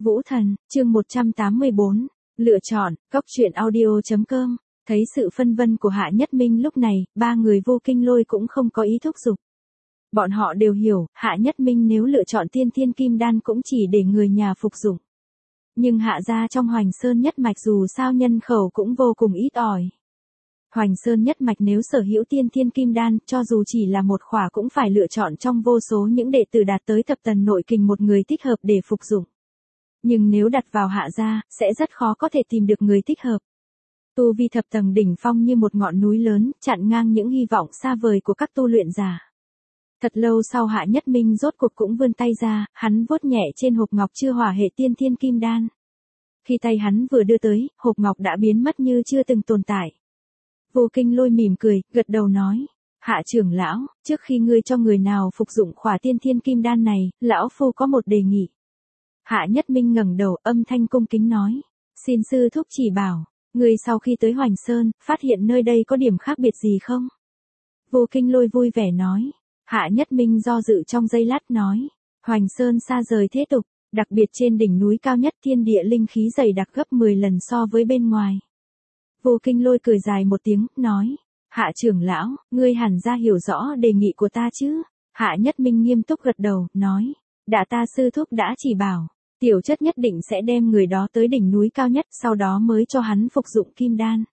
Vũ Thần, chương 184, lựa chọn, góc truyện audio.com, thấy sự phân vân của Hạ Nhất Minh lúc này, ba người Vô Kinh Lôi cũng không có ý thúc giục. Bọn họ đều hiểu, Hạ Nhất Minh nếu lựa chọn tiên thiên kim đan cũng chỉ để người nhà phục dụng. Nhưng Hạ gia trong Hoành Sơn nhất mạch dù sao nhân khẩu cũng vô cùng ít ỏi. Hoành Sơn nhất mạch nếu sở hữu tiên thiên kim đan, cho dù chỉ là một khỏa cũng phải lựa chọn trong vô số những đệ tử đạt tới thập tần nội kình một người thích hợp để phục dụng. Nhưng nếu đặt vào Hạ gia, sẽ rất khó có thể tìm được người thích hợp. Tu vi thập tầng đỉnh phong như một ngọn núi lớn, chặn ngang những hy vọng xa vời của các tu luyện giả. Thật lâu sau Hạ Nhất Minh rốt cuộc cũng vươn tay ra, hắn vuốt nhẹ trên hộp ngọc chưa hỏa hệ tiên thiên kim đan. Khi tay hắn vừa đưa tới, hộp ngọc đã biến mất như chưa từng tồn tại. Vô Kinh Lôi mỉm cười, gật đầu nói, Hạ trưởng lão, trước khi ngươi cho người nào phục dụng khỏa tiên thiên kim đan này, lão phu có một đề nghị. Hạ Nhất Minh ngẩng đầu, âm thanh cung kính nói, xin sư thúc chỉ bảo, ngươi sau khi tới Hoành Sơn, phát hiện nơi đây có điểm khác biệt gì không? Vô Kinh Lôi vui vẻ nói. Hạ Nhất Minh do dự trong giây lát nói, Hoành Sơn xa rời thế tục, đặc biệt trên đỉnh núi cao nhất thiên địa linh khí dày đặc gấp 10 lần so với bên ngoài. Vô Kinh Lôi cười dài một tiếng, nói, Hạ trưởng lão, ngươi hẳn ra hiểu rõ đề nghị của ta chứ? Hạ Nhất Minh nghiêm túc gật đầu, nói, đã ta sư thúc đã chỉ bảo, tiểu chất nhất định sẽ đem người đó tới đỉnh núi cao nhất, sau đó mới cho hắn phục dụng kim đan.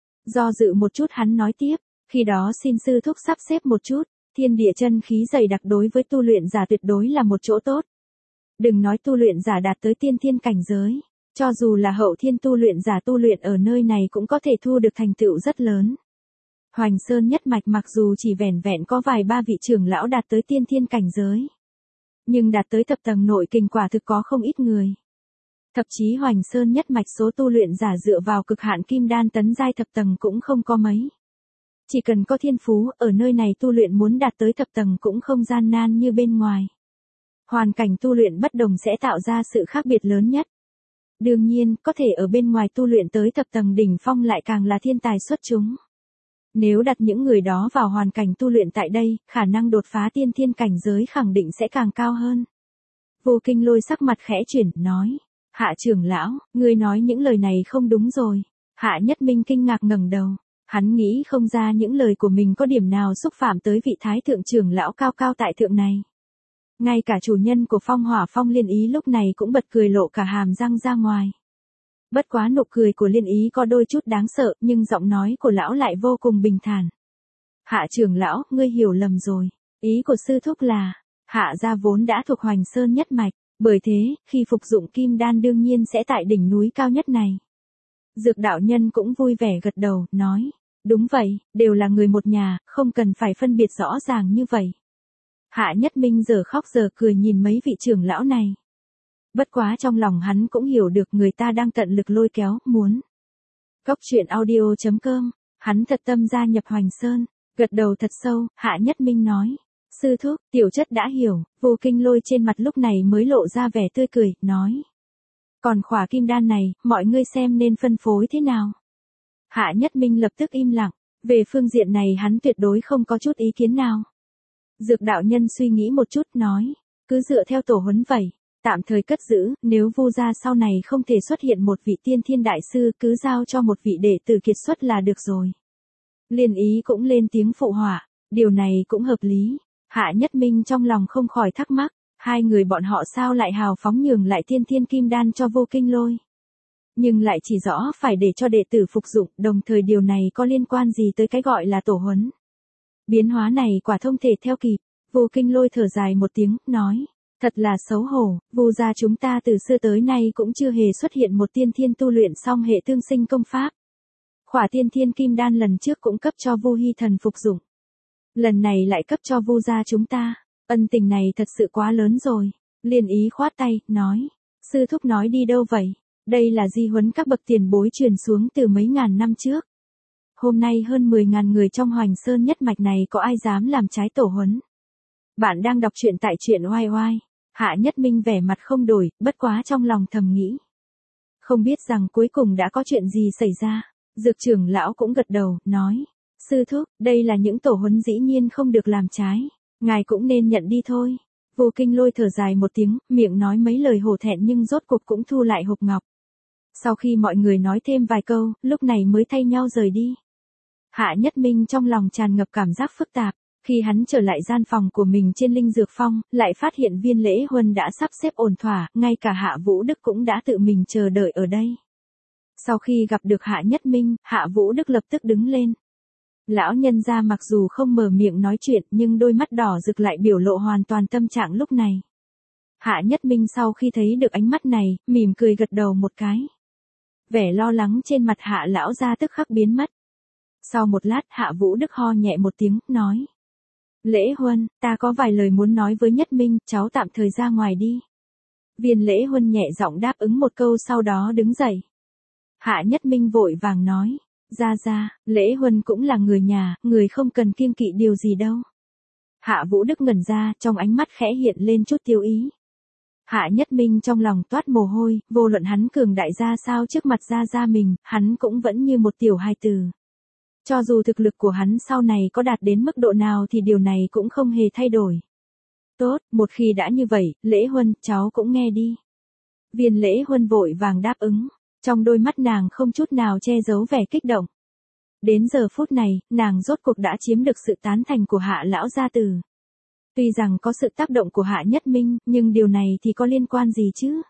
Do dự một chút hắn nói tiếp, khi đó xin sư thúc sắp xếp một chút. Thiên địa chân khí dày đặc đối với tu luyện giả tuyệt đối là một chỗ tốt. Đừng nói tu luyện giả đạt tới tiên thiên cảnh giới, cho dù là hậu thiên tu luyện giả tu luyện ở nơi này cũng có thể thu được thành tựu rất lớn. Hoành Sơn nhất mạch mặc dù chỉ vẻn vẹn có vài ba vị trưởng lão đạt tới tiên thiên cảnh giới, nhưng đạt tới thập tầng nội kình quả thực có không ít người. Thậm chí Hoành Sơn nhất mạch số tu luyện giả dựa vào cực hạn kim đan tấn giai thập tầng cũng không có mấy. Chỉ cần có thiên phú, ở nơi này tu luyện muốn đạt tới thập tầng cũng không gian nan như bên ngoài. Hoàn cảnh tu luyện bất đồng sẽ tạo ra sự khác biệt lớn nhất. Đương nhiên, có thể ở bên ngoài tu luyện tới thập tầng đỉnh phong lại càng là thiên tài xuất chúng. Nếu đặt những người đó vào hoàn cảnh tu luyện tại đây, khả năng đột phá tiên thiên cảnh giới khẳng định sẽ càng cao hơn. Vô Kinh Lôi sắc mặt khẽ chuyển, nói, Hạ trưởng lão, ngươi nói những lời này không đúng rồi. Hạ Nhất Minh kinh ngạc ngẩng đầu. Hắn nghĩ không ra những lời của mình có điểm nào xúc phạm tới vị thái thượng trưởng lão cao cao tại thượng này. Ngay cả chủ nhân của Phong Hỏa Phong Liên Ý lúc này cũng bật cười lộ cả hàm răng ra ngoài. Bất quá nụ cười của Liên Ý có đôi chút đáng sợ, nhưng giọng nói của lão lại vô cùng bình thản. Hạ trưởng lão, ngươi hiểu lầm rồi. Ý của sư thúc là, Hạ gia vốn đã thuộc Hoành Sơn nhất mạch, bởi thế, khi phục dụng kim đan đương nhiên sẽ tại đỉnh núi cao nhất này. Dược đạo nhân cũng vui vẻ gật đầu, nói, đúng vậy, đều là người một nhà, không cần phải phân biệt rõ ràng như vậy. Hạ Nhất Minh giờ khóc giờ cười nhìn mấy vị trưởng lão này. Bất quá trong lòng hắn cũng hiểu được người ta đang tận lực lôi kéo, muốn. Góc truyện audio.com, hắn thật tâm gia nhập Hoành Sơn, gật đầu thật sâu, Hạ Nhất Minh nói, sư thúc, tiểu chất đã hiểu, Vô Kinh Lôi trên mặt lúc này mới lộ ra vẻ tươi cười, nói. Còn khỏa kim đan này, mọi người xem nên phân phối thế nào? Hạ Nhất Minh lập tức im lặng, về phương diện này hắn tuyệt đối không có chút ý kiến nào. Dược đạo nhân suy nghĩ một chút nói, cứ dựa theo tổ huấn vậy, tạm thời cất giữ, nếu Vu gia sau này không thể xuất hiện một vị tiên thiên đại sư cứ giao cho một vị đệ tử kiệt xuất là được rồi. Liên Ý cũng lên tiếng phụ họa, điều này cũng hợp lý. Hạ Nhất Minh trong lòng không khỏi thắc mắc. Hai người bọn họ sao lại hào phóng nhường lại tiên thiên kim đan cho Vô Kinh Lôi. Nhưng lại chỉ rõ phải để cho đệ tử phục dụng, đồng thời điều này có liên quan gì tới cái gọi là tổ huấn. Biến hóa này quả không thể theo kịp, Vô Kinh Lôi thở dài một tiếng, nói, thật là xấu hổ, Vu gia chúng ta từ xưa tới nay cũng chưa hề xuất hiện một tiên thiên tu luyện song hệ tương sinh công pháp. Khỏa tiên thiên kim đan lần trước cũng cấp cho Vu Hy Thần phục dụng. Lần này lại cấp cho Vu gia chúng ta. Ân tình này thật sự quá lớn rồi. Liên Ý khoát tay, nói. Sư thúc nói đi đâu vậy? Đây là di huấn các bậc tiền bối truyền xuống từ mấy ngàn năm trước. Hôm nay hơn 10.000 người trong Hoành Sơn nhất mạch này có ai dám làm trái tổ huấn. Bạn đang đọc truyện tại truyện oai oai. Hạ Nhất Minh vẻ mặt không đổi, bất quá trong lòng thầm nghĩ. Không biết rằng cuối cùng đã có chuyện gì xảy ra. Dược trưởng lão cũng gật đầu, nói. Sư thúc, đây là những tổ huấn dĩ nhiên không được làm trái. Ngài cũng nên nhận đi thôi. Vô Kinh Lôi thở dài một tiếng, miệng nói mấy lời hổ thẹn nhưng rốt cuộc cũng thu lại hộp ngọc. Sau khi mọi người nói thêm vài câu, lúc này mới thay nhau rời đi. Hạ Nhất Minh trong lòng tràn ngập cảm giác phức tạp. Khi hắn trở lại gian phòng của mình trên Linh Dược Phong, lại phát hiện Viên Lễ Huân đã sắp xếp ổn thỏa, ngay cả Hạ Vũ Đức cũng đã tự mình chờ đợi ở đây. Sau khi gặp được Hạ Nhất Minh, Hạ Vũ Đức lập tức đứng lên. Lão nhân gia mặc dù không mở miệng nói chuyện nhưng đôi mắt đỏ rực lại biểu lộ hoàn toàn tâm trạng lúc này. Hạ Nhất Minh sau khi thấy được ánh mắt này, mỉm cười gật đầu một cái. Vẻ lo lắng trên mặt Hạ lão gia tức khắc biến mất. Sau một lát Hạ Vũ Đức ho nhẹ một tiếng, nói. Lễ Huân, ta có vài lời muốn nói với Nhất Minh, cháu tạm thời ra ngoài đi. Viên Lễ Huân nhẹ giọng đáp ứng một câu sau đó đứng dậy. Hạ Nhất Minh vội vàng nói. Ra, Lễ Huân cũng là người nhà, người không cần kiêng kỵ điều gì đâu. Hạ Vũ Đức ngẩn ra, trong ánh mắt khẽ hiện lên chút tiêu ý. Hạ Nhất Minh trong lòng toát mồ hôi, vô luận hắn cường đại ra sao trước mặt ra mình, hắn cũng vẫn như một tiểu hài tử. Cho dù thực lực của hắn sau này có đạt đến mức độ nào thì điều này cũng không hề thay đổi. Tốt, một khi đã như vậy, Lễ Huân, cháu cũng nghe đi. Viên Lễ Huân vội vàng đáp ứng, trong đôi mắt nàng không chút nào che giấu vẻ kích động. Đến giờ phút này, nàng rốt cuộc đã chiếm được sự tán thành của Hạ lão gia tử. Tuy rằng có sự tác động của Hạ Nhất Minh, nhưng điều này thì có liên quan gì chứ?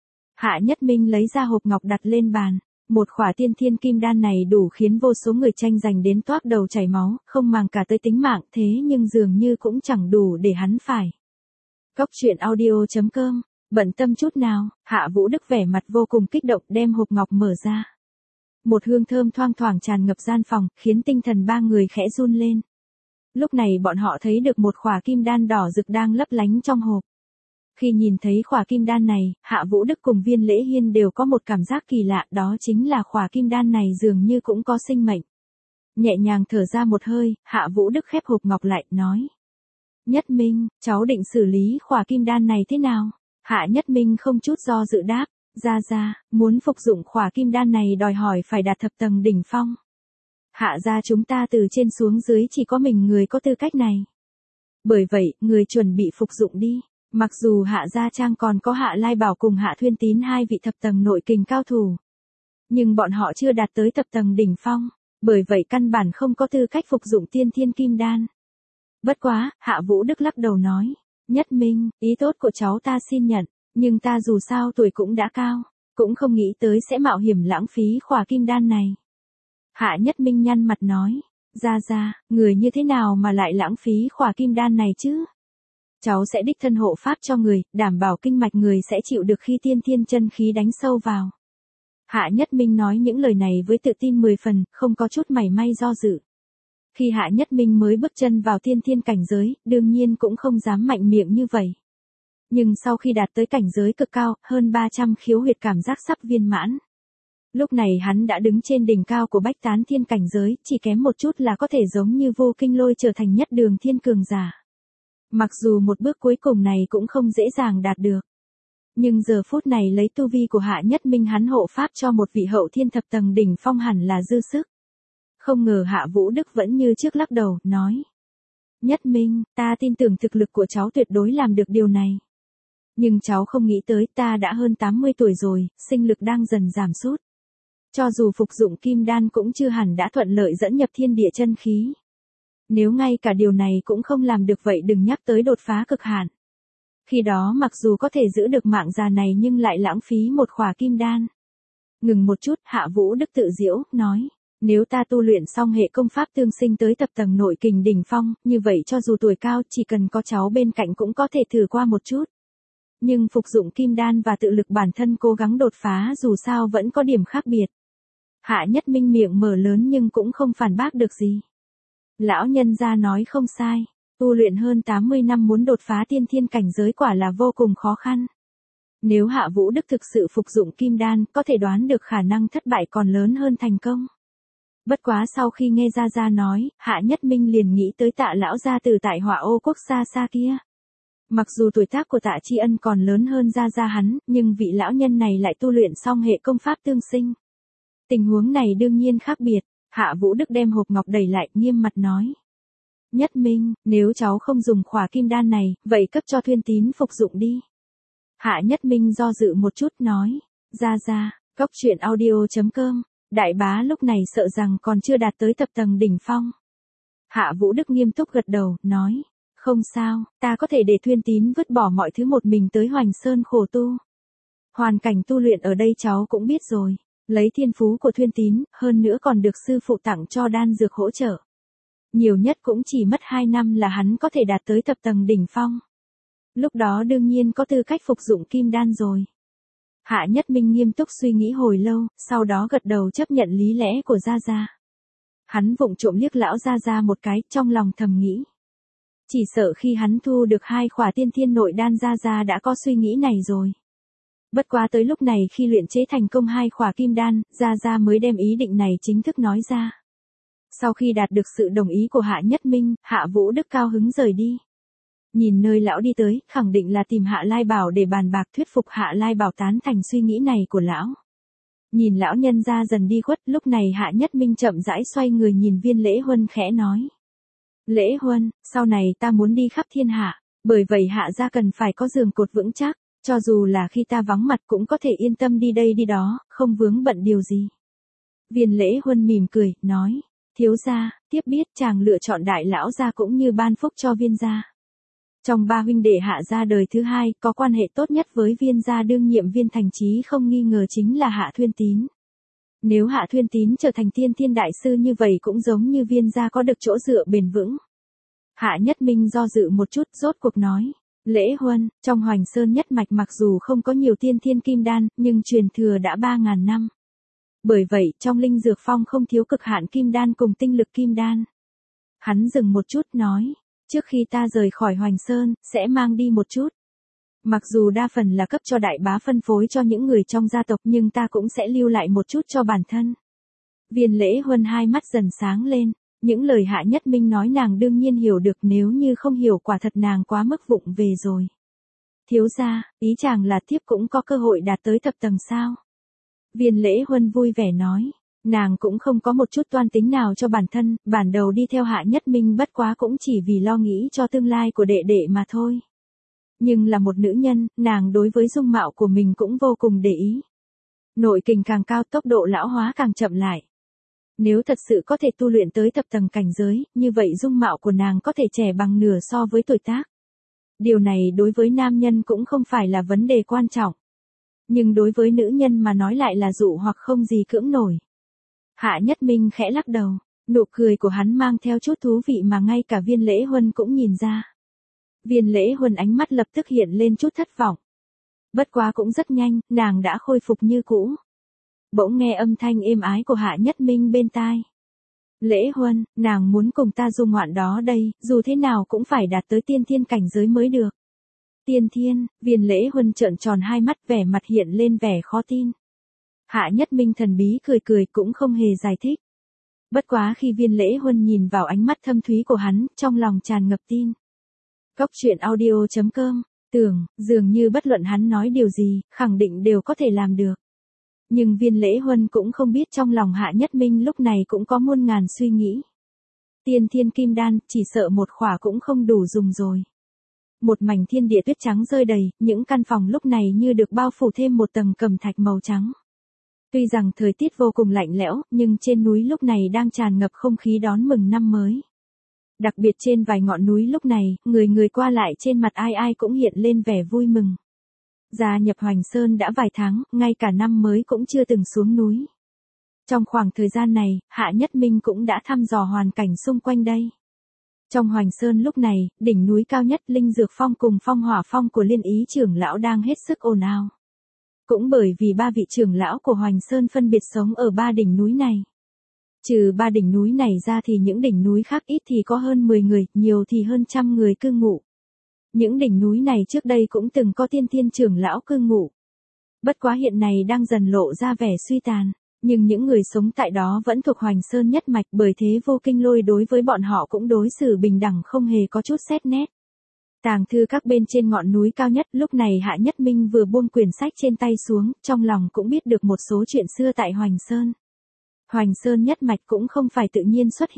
Hạ Nhất Minh lấy ra hộp ngọc đặt lên bàn. Một khỏa tiên thiên kim đan này đủ khiến vô số người tranh giành đến toác đầu chảy máu, không màng cả tới tính mạng, thế nhưng dường như cũng chẳng đủ để hắn phải. Cốc truyện audio.com, bận tâm chút nào, Hạ Vũ Đức vẻ mặt vô cùng kích động đem hộp ngọc mở ra. Một hương thơm thoang thoảng tràn ngập gian phòng, khiến tinh thần ba người khẽ run lên. Lúc này bọn họ thấy được một khỏa kim đan đỏ rực đang lấp lánh trong hộp. Khi nhìn thấy khỏa kim đan này, Hạ Vũ Đức cùng Viên Lễ Hiên đều có một cảm giác kỳ lạ, đó chính là khỏa kim đan này dường như cũng có sinh mệnh. Nhẹ nhàng thở ra một hơi, Hạ Vũ Đức khép hộp ngọc lại, nói. Nhất Minh, cháu định xử lý khỏa kim đan này thế nào? Hạ Nhất Minh không chút do dự đáp, ra, muốn phục dụng khỏa kim đan này đòi hỏi phải đạt thập tầng đỉnh phong. Hạ gia chúng ta từ trên xuống dưới chỉ có mình người có tư cách này. Bởi vậy, người chuẩn bị phục dụng đi. Mặc dù Hạ Gia Trang còn có Hạ Lai Bảo cùng Hạ Thuyên Tín hai vị thập tầng nội kình cao thủ. Nhưng bọn họ chưa đạt tới thập tầng đỉnh phong, bởi vậy căn bản không có tư cách phục dụng tiên thiên kim đan. Bất quá, Hạ Vũ Đức lắc đầu nói, Nhất Minh, ý tốt của cháu ta xin nhận, nhưng ta dù sao tuổi cũng đã cao, cũng không nghĩ tới sẽ mạo hiểm lãng phí khỏa kim đan này. Hạ Nhất Minh nhăn mặt nói, ra, người như thế nào mà lại lãng phí khỏa kim đan này chứ? Cháu sẽ đích thân hộ pháp cho người, đảm bảo kinh mạch người sẽ chịu được khi tiên thiên chân khí đánh sâu vào. Hạ Nhất Minh nói những lời này với tự tin 10 phần, không có chút mảy may do dự. Khi Hạ Nhất Minh mới bước chân vào tiên thiên cảnh giới, đương nhiên cũng không dám mạnh miệng như vậy. Nhưng sau khi đạt tới cảnh giới cực cao, hơn 300 khiếu huyệt cảm giác sắp viên mãn. Lúc này hắn đã đứng trên đỉnh cao của bách tán thiên cảnh giới, chỉ kém một chút là có thể giống như Vô Kinh Lôi trở thành nhất đường thiên cường giả. Mặc dù một bước cuối cùng này cũng không dễ dàng đạt được. Nhưng giờ phút này lấy tu vi của Hạ Nhất Minh hắn hộ pháp cho một vị hậu thiên thập tầng đỉnh phong hẳn là dư sức. Không ngờ Hạ Vũ Đức vẫn như trước lắc đầu, nói. Nhất Minh, ta tin tưởng thực lực của cháu tuyệt đối làm được điều này. Nhưng cháu không nghĩ tới ta đã hơn 80 tuổi rồi, sinh lực đang dần giảm sút. Cho dù phục dụng kim đan cũng chưa hẳn đã thuận lợi dẫn nhập thiên địa chân khí. Nếu ngay cả điều này cũng không làm được vậy đừng nhắc tới đột phá cực hạn. Khi đó mặc dù có thể giữ được mạng già này nhưng lại lãng phí một khỏa kim đan. Ngừng một chút, Hạ Vũ Đức tự giễu, nói. Nếu ta tu luyện xong hệ công pháp tương sinh tới tập tầng nội kình đỉnh phong, như vậy cho dù tuổi cao chỉ cần có cháu bên cạnh cũng có thể thử qua một chút. Nhưng phục dụng kim đan và tự lực bản thân cố gắng đột phá dù sao vẫn có điểm khác biệt. Hạ Nhất Minh miệng mở lớn nhưng cũng không phản bác được gì. Lão nhân gia nói không sai, tu luyện hơn 80 năm muốn đột phá tiên thiên cảnh giới quả là vô cùng khó khăn. Nếu Hạ Vũ Đức thực sự phục dụng kim đan, có thể đoán được khả năng thất bại còn lớn hơn thành công. Bất quá sau khi nghe Gia nói, Hạ Nhất Minh liền nghĩ tới Tạ lão gia từ tại Hỏa Ô quốc xa xa kia. Mặc dù tuổi tác của Tạ Tri Ân còn lớn hơn Gia hắn, nhưng vị lão nhân này lại tu luyện xong hệ công pháp tương sinh. Tình huống này đương nhiên khác biệt. Hạ Vũ Đức đem hộp ngọc đẩy lại, nghiêm mặt nói. Nhất Minh, nếu cháu không dùng khỏa kim đan này, vậy cấp cho Thuyên Tín phục dụng đi. Hạ Nhất Minh do dự một chút nói. Ra, cốc truyện audio.com, đại bá lúc này sợ rằng còn chưa đạt tới tập tầng đỉnh phong. Hạ Vũ Đức nghiêm túc gật đầu, nói. Không sao, ta có thể để Thuyên Tín vứt bỏ mọi thứ một mình tới Hoành Sơn khổ tu. Hoàn cảnh tu luyện ở đây cháu cũng biết rồi. Lấy thiên phú của Thuyên Tín, hơn nữa còn được sư phụ tặng cho đan dược hỗ trợ. Nhiều nhất cũng chỉ mất 2 năm là hắn có thể đạt tới tập tầng đỉnh phong. Lúc đó đương nhiên có tư cách phục dụng kim đan rồi. Hạ Nhất Minh nghiêm túc suy nghĩ hồi lâu, sau đó gật đầu chấp nhận lý lẽ của Gia Gia. Hắn vụng trộm liếc lão Gia Gia một cái, trong lòng thầm nghĩ. Chỉ sợ khi hắn thu được 2 khỏa tiên thiên nội đan Gia Gia đã có suy nghĩ này rồi. Bất quá tới lúc này khi luyện chế thành công 2 khỏa kim đan, Gia Gia mới đem ý định này chính thức nói ra. Sau khi đạt được sự đồng ý của Hạ Nhất Minh, Hạ Vũ Đức cao hứng rời đi. Nhìn nơi lão đi tới, khẳng định là tìm Hạ Lai Bảo để bàn bạc thuyết phục Hạ Lai Bảo tán thành suy nghĩ này của lão. Nhìn lão nhân ra dần đi khuất, lúc này Hạ Nhất Minh chậm rãi xoay người nhìn Viên Lễ Huân khẽ nói. Lễ Huân, sau này ta muốn đi khắp thiên hạ, bởi vậy Hạ gia cần phải có giường cột vững chắc, cho dù là khi ta vắng mặt cũng có thể yên tâm đi đây đi đó, không vướng bận điều gì. Viên Lễ Huân mỉm cười, nói. Thiếu gia, tiếp biết chàng lựa chọn đại lão gia cũng như ban phúc cho Viên gia. Trong 3 huynh đệ Hạ gia đời thứ 2, có quan hệ tốt nhất với Viên gia đương nhiệm Viên Thành Chí không nghi ngờ chính là Hạ Thuyên Tín. Nếu Hạ Thuyên Tín trở thành tiên thiên đại sư như vậy cũng giống như Viên gia có được chỗ dựa bền vững. Hạ Nhất Minh do dự một chút, rốt cuộc nói. Lễ Huân, trong Hoành Sơn nhất mạch mặc dù không có nhiều tiên thiên kim đan, nhưng truyền thừa đã 3.000 năm. Bởi vậy, trong linh dược phong không thiếu cực hạn kim đan cùng tinh lực kim đan. Hắn dừng một chút nói. Trước khi ta rời khỏi Hoành Sơn, sẽ mang đi một chút. Mặc dù đa phần là cấp cho đại bá phân phối cho những người trong gia tộc nhưng ta cũng sẽ lưu lại một chút cho bản thân. Viên Lễ Huân hai mắt dần sáng lên, những lời Hạ Nhất Minh nói nàng đương nhiên hiểu được, nếu như không hiểu quả thật nàng quá mức vụng về rồi. Thiếu gia, ý chàng là thiếp cũng có cơ hội đạt tới thập tầng sao? Viên Lễ Huân vui vẻ nói. Nàng cũng không có một chút toan tính nào cho bản thân, bản đầu đi theo Hạ Nhất Minh bất quá cũng chỉ vì lo nghĩ cho tương lai của đệ đệ mà thôi. Nhưng là một nữ nhân, nàng đối với dung mạo của mình cũng vô cùng để ý. Nội kình càng cao, tốc độ lão hóa càng chậm lại. Nếu thật sự có thể tu luyện tới thập tầng cảnh giới, như vậy dung mạo của nàng có thể trẻ bằng nửa so với tuổi tác. Điều này đối với nam nhân cũng không phải là vấn đề quan trọng. Nhưng đối với nữ nhân mà nói lại là dụ hoặc không gì cưỡng nổi. Hạ Nhất Minh khẽ lắc đầu, nụ cười của hắn mang theo chút thú vị mà ngay cả Viên Lễ Huân cũng nhìn ra. Viên Lễ Huân ánh mắt lập tức hiện lên chút thất vọng. Bất quá cũng rất nhanh, nàng đã khôi phục như cũ. Bỗng nghe âm thanh êm ái của Hạ Nhất Minh bên tai. Lễ Huân, nàng muốn cùng ta du ngoạn đó đây, dù thế nào cũng phải đạt tới tiên thiên cảnh giới mới được. Tiên thiên, Viên Lễ Huân trợn tròn hai mắt, vẻ mặt hiện lên vẻ khó tin. Hạ Nhất Minh thần bí cười cười cũng không hề giải thích. Bất quá khi Viên Lễ Huân nhìn vào ánh mắt thâm thúy của hắn, trong lòng tràn ngập tin. Cốc truyện audio.com, tưởng, dường như bất luận hắn nói điều gì, khẳng định đều có thể làm được. Nhưng Viên Lễ Huân cũng không biết trong lòng Hạ Nhất Minh lúc này cũng có muôn ngàn suy nghĩ. Tiên thiên kim đan, chỉ sợ một khỏa cũng không đủ dùng rồi. Một mảnh thiên địa tuyết trắng rơi đầy, những căn phòng lúc này như được bao phủ thêm một tầng cẩm thạch màu trắng. Tuy rằng thời tiết vô cùng lạnh lẽo, nhưng trên núi lúc này đang tràn ngập không khí đón mừng năm mới. Đặc biệt trên vài ngọn núi lúc này, người người qua lại trên mặt ai ai cũng hiện lên vẻ vui mừng. Gia nhập Hoành Sơn đã vài tháng, ngay cả năm mới cũng chưa từng xuống núi. Trong khoảng thời gian này, Hạ Nhất Minh cũng đã thăm dò hoàn cảnh xung quanh đây. Trong Hoành Sơn lúc này, đỉnh núi cao nhất Linh Dược Phong cùng Phong Hỏa Phong của Liên Ý trưởng lão đang hết sức ồn ào. Cũng bởi vì 3 vị trưởng lão của Hoành Sơn phân biệt sống ở 3 đỉnh núi này. Trừ 3 đỉnh núi này ra thì những đỉnh núi khác ít thì có hơn 10 người, nhiều thì hơn 100 người cư ngụ. Những đỉnh núi này trước đây cũng từng có tiên thiên trưởng lão cư ngụ. Bất quá hiện nay đang dần lộ ra vẻ suy tàn, nhưng những người sống tại đó vẫn thuộc Hoành Sơn nhất mạch, bởi thế Vô Kinh Lôi đối với bọn họ cũng đối xử bình đẳng không hề có chút xét nét. Tàng thư các bên trên ngọn núi cao nhất, lúc này Hạ Nhất Minh vừa buông quyển sách trên tay xuống, trong lòng cũng biết được một số chuyện xưa tại Hoành Sơn. Hoành Sơn nhất mạch cũng không phải tự nhiên xuất hiện,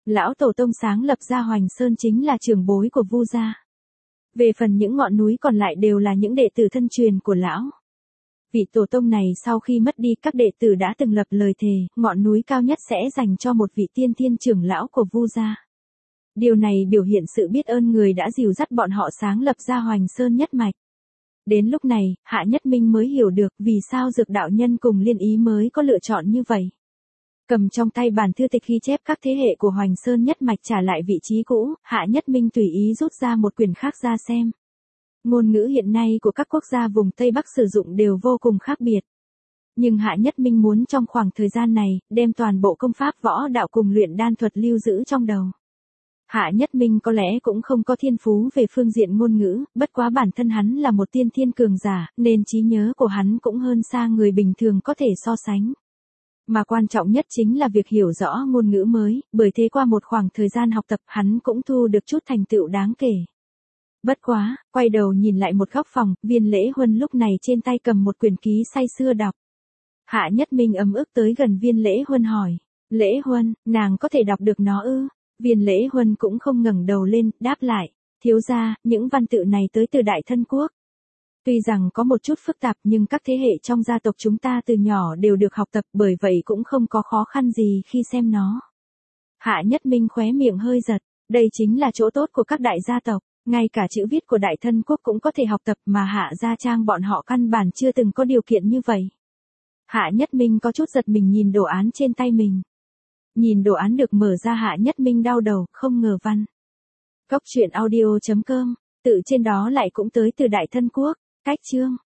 Lão tổ tông sáng lập ra Hoành Sơn chính là trưởng bối của Vu gia. Về phần những ngọn núi còn lại đều là những đệ tử thân truyền của lão. Vị tổ tông này sau khi mất đi, các đệ tử đã từng lập lời thề, ngọn núi cao nhất sẽ dành cho một vị tiên thiên trưởng lão của Vu gia. Điều này biểu hiện sự biết ơn người đã dìu dắt bọn họ sáng lập ra Hoành Sơn nhất mạch. Đến lúc này, Hạ Nhất Minh mới hiểu được vì sao Dược đạo nhân cùng Liên Ý mới có lựa chọn như vậy. Cầm trong tay bản thư tịch ghi chép các thế hệ của Hoành Sơn nhất mạch trả lại vị trí cũ, Hạ Nhất Minh tùy ý rút ra một quyển khác ra xem. Ngôn ngữ hiện nay của các quốc gia vùng Tây Bắc sử dụng đều vô cùng khác biệt. Nhưng Hạ Nhất Minh muốn trong khoảng thời gian này, đem toàn bộ công pháp võ đạo cùng luyện đan thuật lưu giữ trong đầu. Hạ Nhất Minh có lẽ cũng không có thiên phú về phương diện ngôn ngữ, bất quá bản thân hắn là một tiên thiên cường giả, nên trí nhớ của hắn cũng hơn xa người bình thường có thể so sánh. Mà quan trọng nhất chính là việc hiểu rõ ngôn ngữ mới, bởi thế qua một khoảng thời gian học tập hắn cũng thu được chút thành tựu đáng kể. Bất quá, quay đầu nhìn lại một góc phòng, Viên Lễ Huân lúc này trên tay cầm một quyển ký say sưa đọc. Hạ Nhất Minh ấm ức tới gần Viên Lễ Huân hỏi, Lễ Huân, nàng có thể đọc được nó ư? Viên Lễ Huân cũng không ngẩng đầu lên, đáp lại, thiếu gia, những văn tự này tới từ Đại Thân Quốc. Tuy rằng có một chút phức tạp nhưng các thế hệ trong gia tộc chúng ta từ nhỏ đều được học tập, bởi vậy cũng không có khó khăn gì khi xem nó. Hạ Nhất Minh khóe miệng hơi giật, đây chính là chỗ tốt của các đại gia tộc, ngay cả chữ viết của Đại Thân Quốc cũng có thể học tập mà Hạ gia trang bọn họ căn bản chưa từng có điều kiện như vậy. Hạ Nhất Minh có chút giật mình nhìn đồ án trên tay mình. Nhìn đồ án được mở ra Hạ Nhất Minh đau đầu, không ngờ văn. Cốc truyện audio.com, tự trên đó lại cũng tới từ Đại Thân Quốc, cách chương.